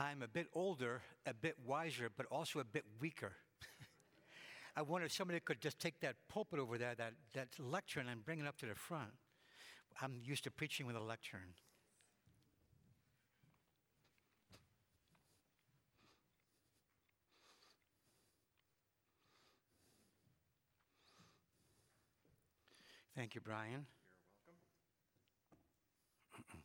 I'm a bit older, a bit wiser, but also a bit weaker. I wonder if somebody could just take that pulpit over there, that lectern, and bring it up to the front. I'm used to preaching with a lectern. Thank you, Brian. You're welcome.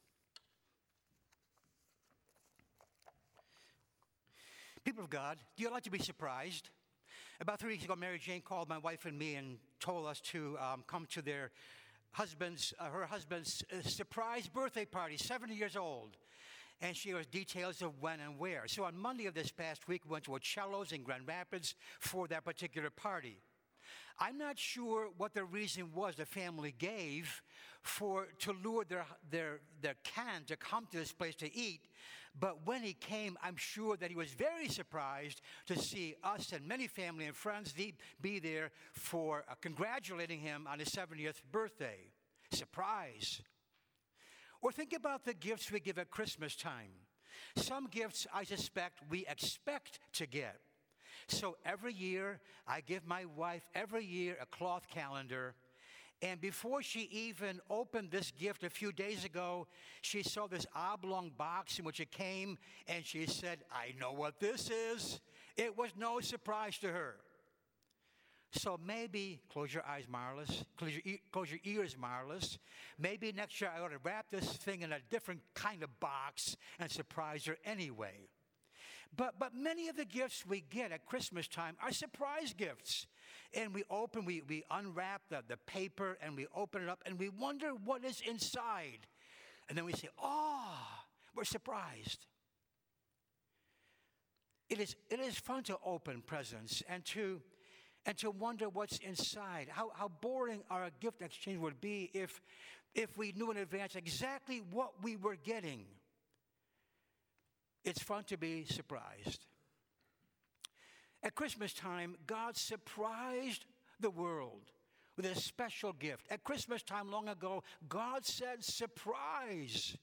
People of God, do you like to be surprised? About 3 weeks ago, Mary Jane called my wife and me and told us to come to her husband's surprise birthday party, 70 years old. And she gave us details of when and where. So on Monday of this past week, we went to Ocello's in Grand Rapids for that particular party. I'm not sure what the reason was the family gave to lure their Ken to come to this place to eat. But when he came, I'm sure that he was very surprised to see us and many family and friends be there for congratulating him on his 70th birthday. Surprise. Or think about the gifts we give at Christmas time. Some gifts, I suspect, we expect to get. So every year, I give my wife a cloth calendar. And before she even opened this gift a few days ago, she saw this oblong box in which it came, and she said, "I know what this is." It was no surprise to her. So maybe, close your eyes, Marlis. Close your ears, Marlis. Maybe next year I ought to wrap this thing in a different kind of box and surprise her anyway. But many of the gifts we get at Christmas time are surprise gifts. And we unwrap the paper and we open it up and we wonder what is inside. And then we say, we're surprised. It is fun to open presents and to wonder what's inside. How boring our gift exchange would be if we knew in advance exactly what we were getting. It's fun to be surprised. At Christmas time, God surprised the world with a special gift. At Christmas time long ago, God said, "Surprise."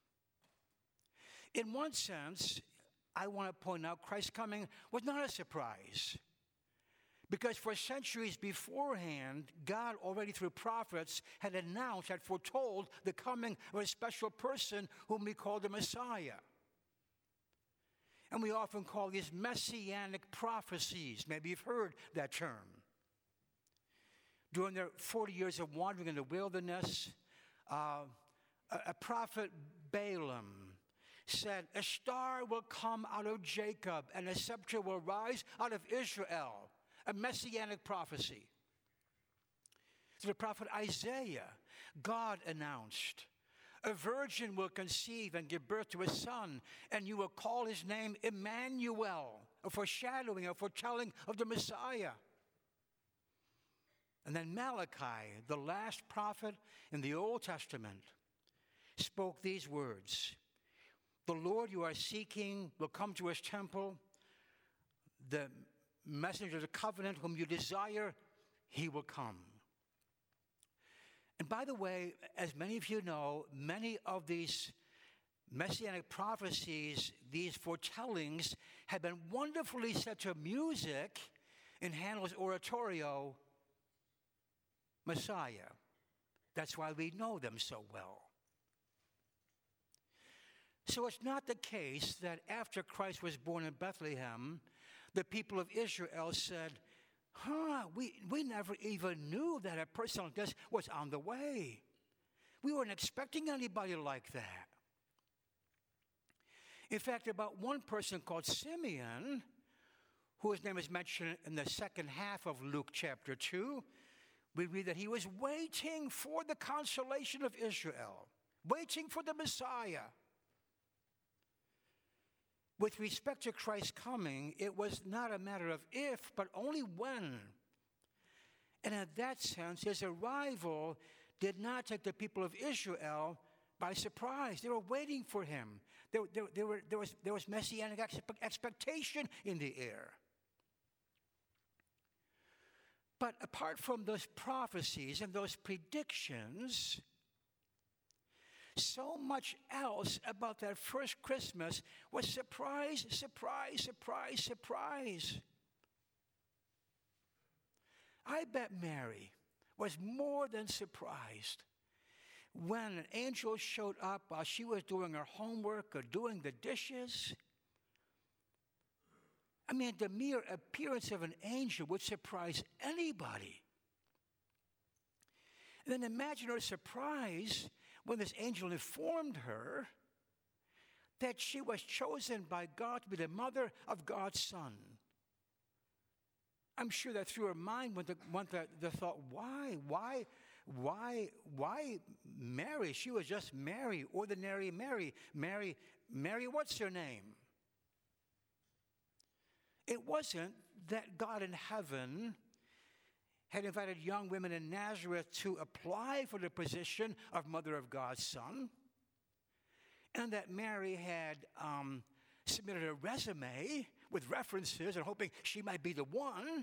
In one sense, I want to point out Christ's coming was not a surprise. Because for centuries beforehand, God already through prophets had foretold the coming of a special person whom we call the Messiah. And we often call these messianic prophecies. Maybe you've heard that term. During their 40 years of wandering in the wilderness, a prophet Balaam said, "A star will come out of Jacob, and a scepter will rise out of Israel." A messianic prophecy. To the prophet Isaiah, God announced, "A virgin will conceive and give birth to a son, and you will call his name Emmanuel," a foreshadowing, a foretelling of the Messiah. And then Malachi, the last prophet in the Old Testament, spoke these words, "The Lord you are seeking will come to his temple. The messenger of the covenant whom you desire, he will come." And by the way, as many of you know, many of these messianic prophecies, these foretellings, have been wonderfully set to music in Handel's oratorio, Messiah. That's why we know them so well. So it's not the case that after Christ was born in Bethlehem, the people of Israel said, we never even knew that a person like this was on the way. We weren't expecting anybody like that. In fact, about one person called Simeon, whose name is mentioned in the second half of Luke chapter 2, we read that he was waiting for the consolation of Israel, waiting for the Messiah. With respect to Christ's coming, it was not a matter of if, but only when. And in that sense, his arrival did not take the people of Israel by surprise. They were waiting for him. There was messianic expectation in the air. But apart from those prophecies and those predictions, So much else about that first Christmas was surprise, surprise, surprise, surprise. I bet Mary was more than surprised when an angel showed up while she was doing her homework or doing the dishes. I mean, the mere appearance of an angel would surprise anybody. And then imagine her surprise when this angel informed her that she was chosen by God to be the mother of God's Son. I'm sure that through her mind went the thought, why Mary? She was just Mary, ordinary Mary. Mary, what's her name? It wasn't that God in heaven had invited young women in Nazareth to apply for the position of mother of God's Son, and that Mary had submitted a resume with references and hoping she might be the one.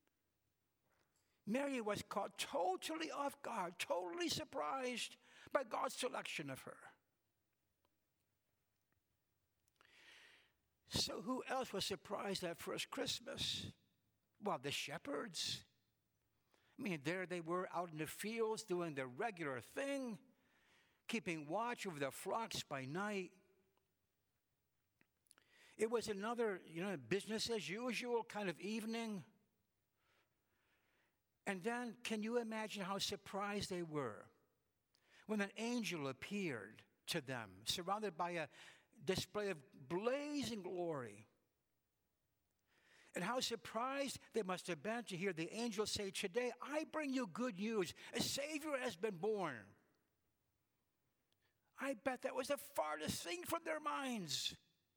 Mary was caught totally off guard, totally surprised by God's selection of her. So who else was surprised that first Christmas? Well, the shepherds. I mean, there they were out in the fields doing their regular thing, keeping watch over their flocks by night. It was another, business as usual kind of evening. And then, can you imagine how surprised they were when an angel appeared to them, surrounded by a display of blazing glory? And how surprised they must have been to hear the angel say, "Today I bring you good news. A Savior has been born." I bet that was the farthest thing from their minds.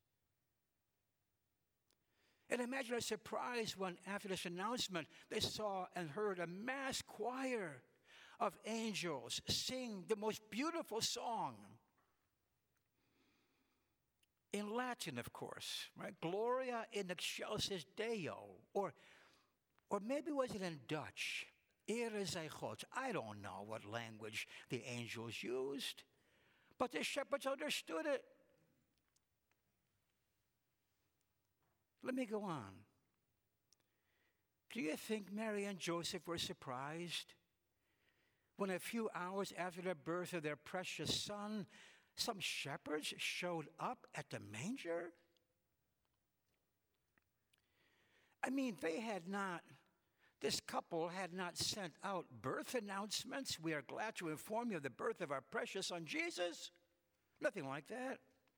And imagine a surprise when, after this announcement, they saw and heard a mass choir of angels sing the most beautiful song. In Latin, of course, right? Gloria in excelsis Deo. Or maybe was it in Dutch? Ere zij God. I don't know what language the angels used, but the shepherds understood it. Let me go on. Do you think Mary and Joseph were surprised when a few hours after the birth of their precious son, some shepherds showed up at the manger? I mean, this couple had not sent out birth announcements. "We are glad to inform you of the birth of our precious son Jesus." Nothing like that.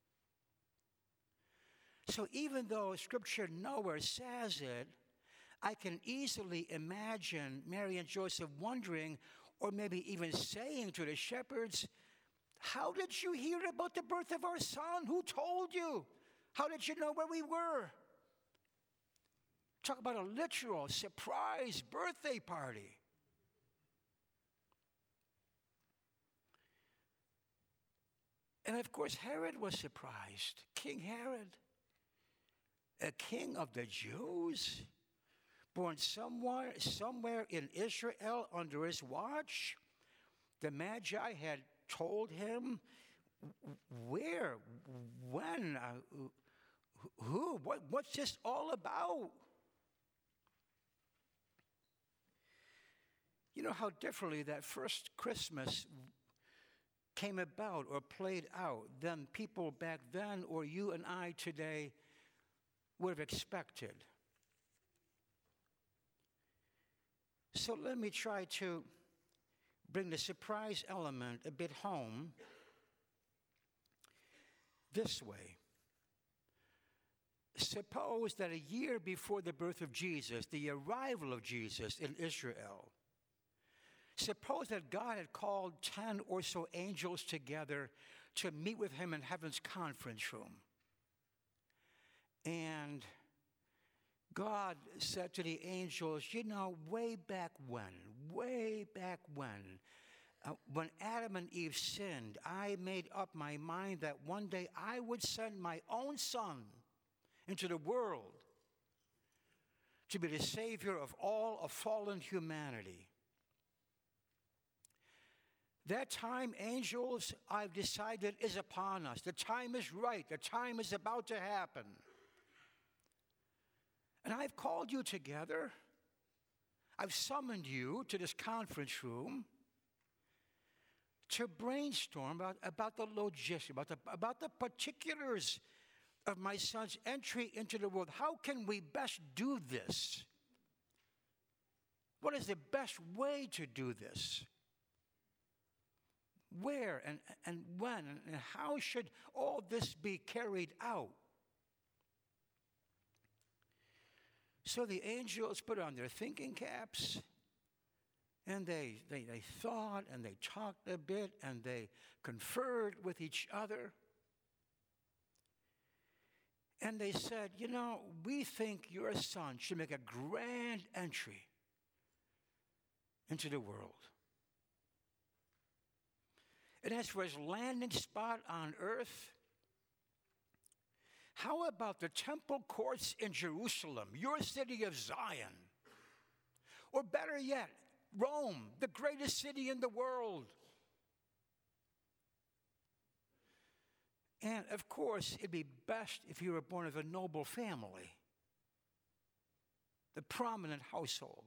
So even though Scripture nowhere says it, I can easily imagine Mary and Joseph wondering, or maybe even saying to the shepherds, "How did you hear about the birth of our son? Who told you? How did you know where we were?" Talk about a literal surprise birthday party. And of course, Herod was surprised. King Herod, a king of the Jews, born somewhere in Israel under his watch. The Magi had told him where, when, who, what's this all about? You know how differently that first Christmas came about or played out than people back then or you and I today would have expected. So let me try to bring the surprise element a bit home this way. Suppose that a year before the birth of Jesus, the arrival of Jesus in Israel, suppose that God had called 10 or so angels together to meet with him in heaven's conference room. And God said to the angels, way back when Adam and Eve sinned, I made up my mind that one day I would send my own son into the world to be the Savior of all of fallen humanity. That time, angels, I've decided, is upon us. The time is right. The time is about to happen. And I've called you together. I've summoned you to this conference room to brainstorm about the logistics, about the particulars of my son's entry into the world. How can we best do this? What is the best way to do this? Where and when and how should all this be carried out? So the angels put on their thinking caps, and they thought, and they talked a bit, and they conferred with each other. And they said, we think your son should make a grand entry into the world. And as for his landing spot on earth, how about the temple courts in Jerusalem, your city of Zion? Or better yet, Rome, the greatest city in the world. And of course, it'd be best if you were born of a noble family, the prominent household.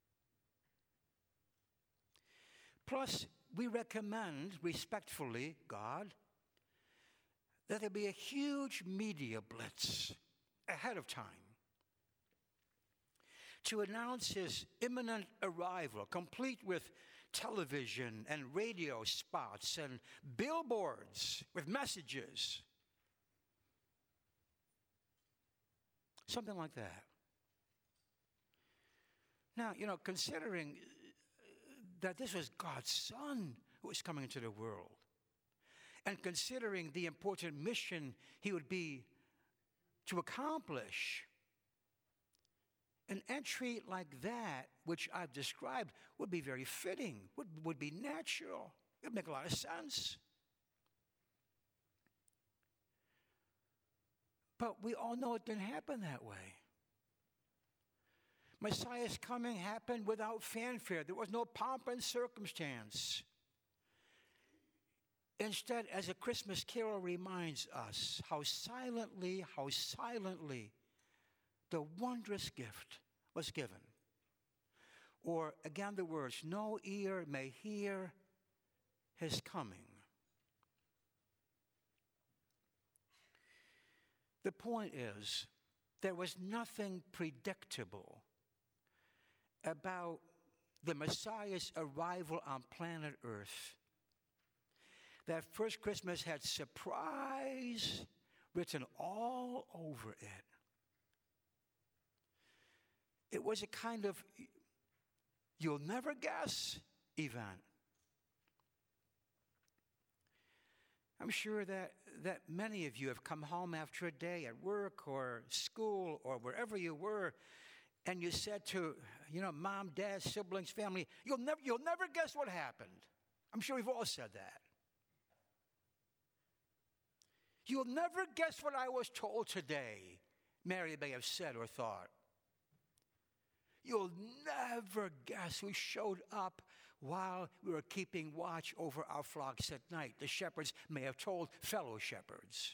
Plus, we recommend respectfully, God, that there be a huge media blitz ahead of time to announce his imminent arrival, complete with television and radio spots and billboards with messages. Something like that. Now, considering that this was God's Son who was coming into the world, and considering the important mission he would be to accomplish, an entry like that, which I've described, would be very fitting, would be natural. It would make a lot of sense. But we all know it didn't happen that way. Messiah's coming happened without fanfare. There was no pomp and circumstance. Instead, as a Christmas carol reminds us, how silently the wondrous gift was given. Or again, the words, no ear may hear his coming. The point is, there was nothing predictable about the Messiah's arrival on planet Earth. That first Christmas had surprise written all over it. It was a kind of you'll never guess event. I'm sure that many of you have come home after a day at work or school or wherever you were, and you said to, mom, dad, siblings, family, you'll never guess what happened. I'm sure we've all said that. You'll never guess what I was told today, Mary may have said or thought. You'll never guess who showed up while we were keeping watch over our flocks at night. The shepherds may have told fellow shepherds.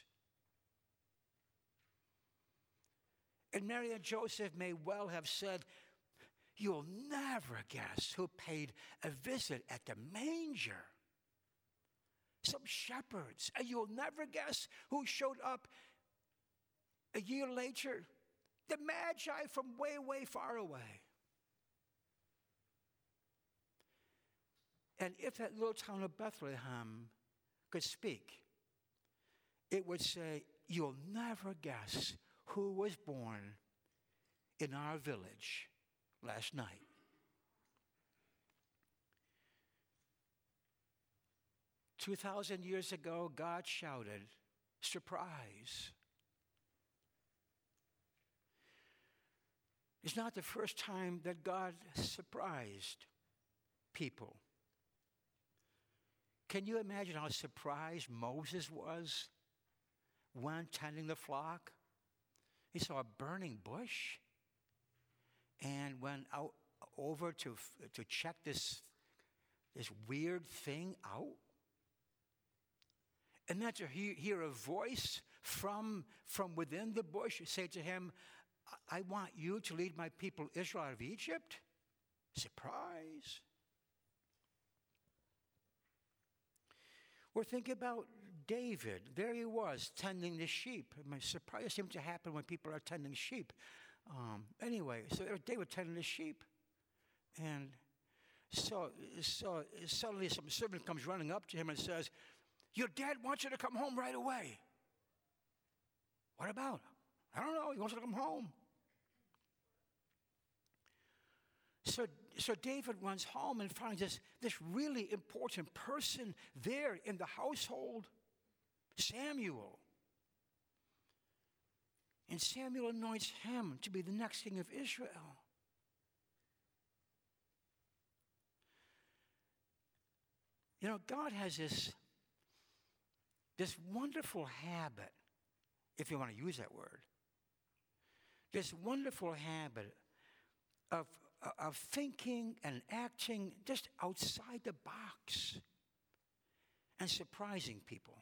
And Mary and Joseph may well have said, you'll never guess who paid a visit at the manger. Some shepherds. And you'll never guess who showed up a year later. The Magi from way, way far away. And if that little town of Bethlehem could speak, it would say, you'll never guess who was born in our village last night. "2,000 years ago, God shouted, surprise. It's not the first time that God surprised people. Can you imagine how surprised Moses was when tending the flock? He saw a burning bush and went out over to check this this weird thing out? And then to hear a voice from within the bush say to him, I want you to lead my people Israel out of Egypt? Surprise. Or think about David. There he was, tending the sheep. I mean, surprise seems to happen when people are tending sheep. Anyway, so David tending the sheep. And so suddenly some servant comes running up to him and says, your dad wants you to come home right away. What about? I don't know. He wants you to come home. So David runs home and finds this really important person there in the household, Samuel. And Samuel anoints him to be the next king of Israel. You know, God has this wonderful habit, if you want to use that word, this wonderful habit of thinking and acting just outside the box and surprising people.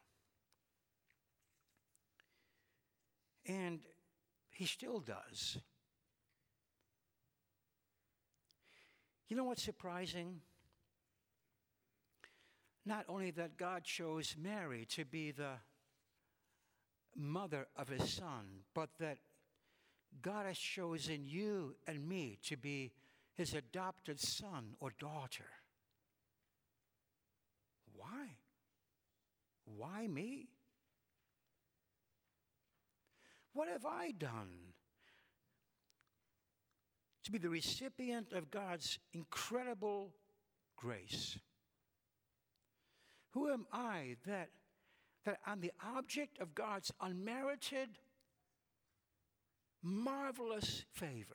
And he still does. You know what's surprising? Not only that God chose Mary to be the mother of his son, but that God has chosen you and me to be his adopted son or daughter. Why? Why me? What have I done to be the recipient of God's incredible grace? Who am I that I'm the object of God's unmerited, marvelous favor?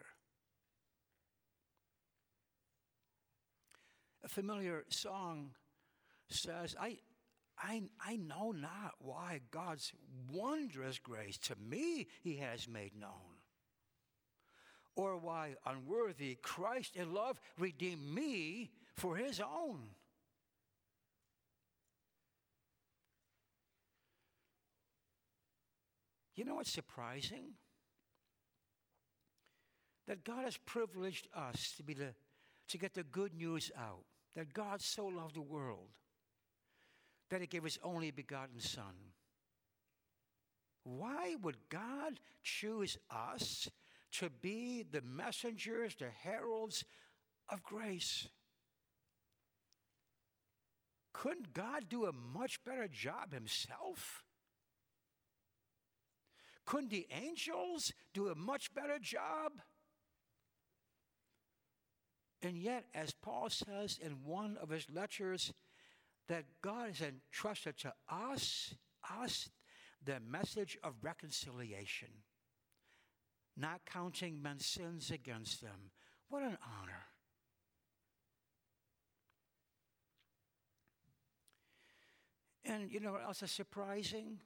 A familiar song says, I know not why God's wondrous grace to me he has made known, or why unworthy Christ in love redeemed me for his own. You know what's surprising? That God has privileged us to get the good news out. That God so loved the world that he gave his only begotten Son. Why would God choose us to be the messengers, the heralds of grace? Couldn't God do a much better job himself? Couldn't the angels do a much better job? And yet, as Paul says in one of his letters, that God has entrusted to us, the message of reconciliation, not counting men's sins against them. What an honor. And you know what else is surprising?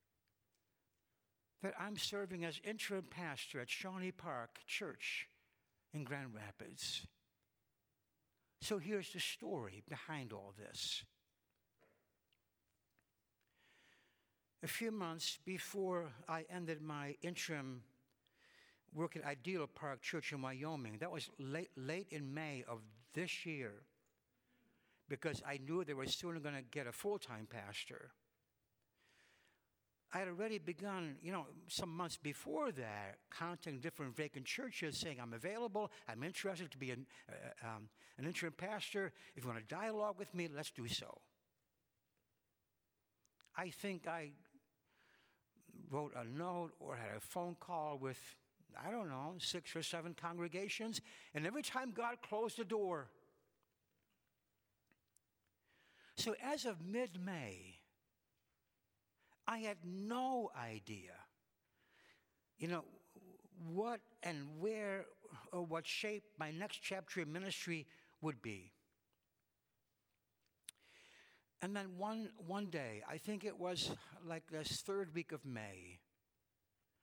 That I'm serving as interim pastor at Shawnee Park Church in Grand Rapids. So here's the story behind all this. A few months before I ended my interim work at Ideal Park Church in Wyoming, that was late in May of this year, because I knew they were soon going to get a full-time pastor. I had already begun, some months before that, contacting different vacant churches, saying, I'm available, I'm interested to be an interim pastor. If you want to dialogue with me, let's do so. I think I wrote a note or had a phone call with, 6 or 7 congregations, and every time God closed the door. So as of mid-May, I had no idea, what and where or what shape my next chapter in ministry would be. And then one day, I think it was like this third week of May,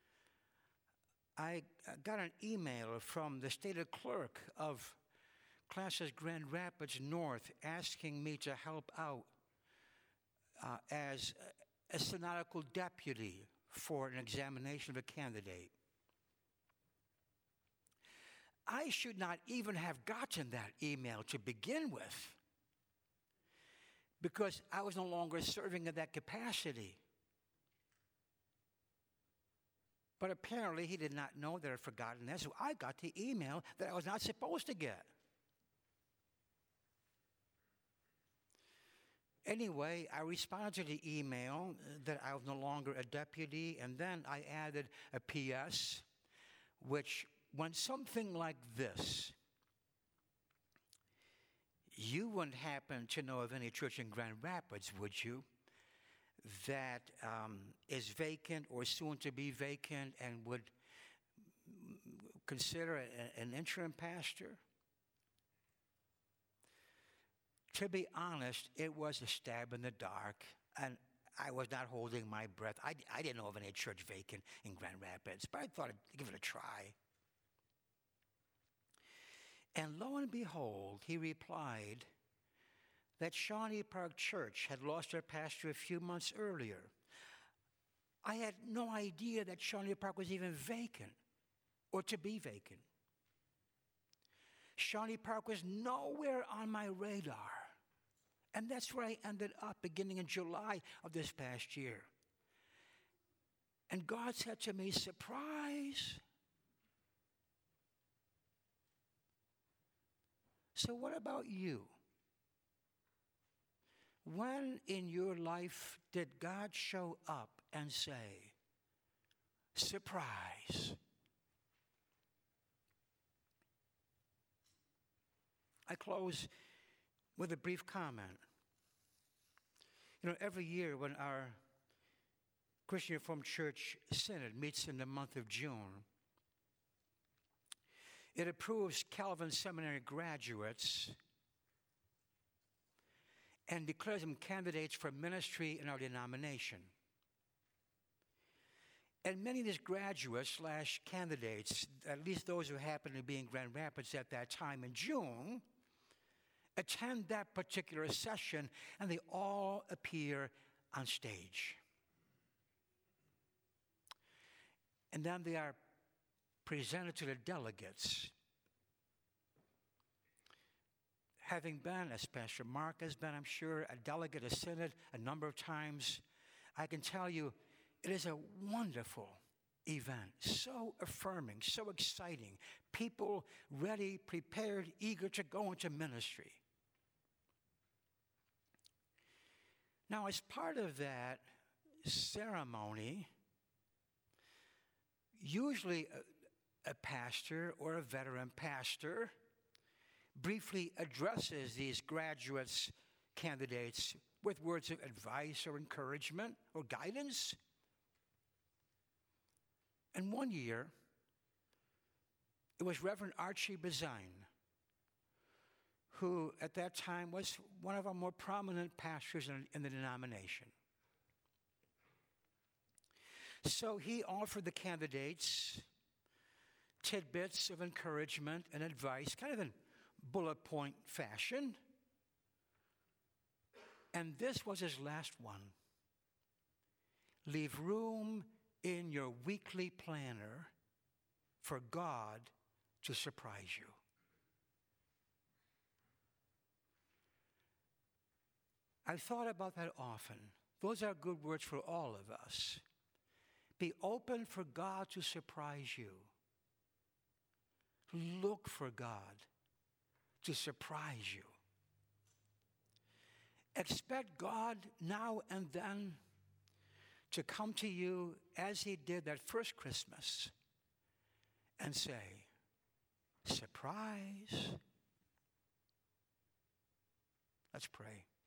I got an email from the stated clerk of Classes Grand Rapids North asking me to help out as a synodical deputy for an examination of a candidate. I should not even have gotten that email to begin with, because I was no longer serving in that capacity. But apparently he did not know that I'd forgotten that, so I got the email that I was not supposed to get. Anyway, I responded to the email that I was no longer a deputy, and then I added a PS, which went something like this. You wouldn't happen to know of any church in Grand Rapids, would you, that is vacant or soon to be vacant and would consider an interim pastor? To be honest, it was a stab in the dark, and I was not holding my breath. I didn't know of any church vacant in Grand Rapids, but I thought I'd give it a try. And lo and behold, he replied that Shawnee Park Church had lost their pastor a few months earlier. I had no idea that Shawnee Park was even vacant or to be vacant. Shawnee Park was nowhere on my radar. And that's where I ended up beginning in July of this past year. And God said to me, surprise. So what about you? When in your life did God show up and say, surprise? I close with a brief comment. You know, every year when our Christian Reformed Church Synod meets in the month of June, it approves Calvin Seminary graduates and declares them candidates for ministry in our denomination. And many of these graduates / candidates, at least those who happen to be in Grand Rapids at that time in June, attend that particular session, and they all appear on stage. And then they are presented to the delegates. Having been, as Pastor Mark has been, I'm sure, a delegate of Synod a number of times, I can tell you it is a wonderful event, so affirming, so exciting. People ready, prepared, eager to go into ministry. Now, as part of that ceremony, usually a pastor or a veteran pastor briefly addresses these graduates, candidates, with words of advice or encouragement or guidance. And one year, it was Reverend Archie Bazine, who at that time was one of our more prominent pastors in the denomination. So he offered the candidates tidbits of encouragement and advice, kind of in bullet point fashion. And this was his last one. Leave room in your weekly planner for God to surprise you. I've thought about that often. Those are good words for all of us. Be open for God to surprise you. Look for God to surprise you. Expect God now and then to come to you as he did that first Christmas and say, surprise. Let's pray.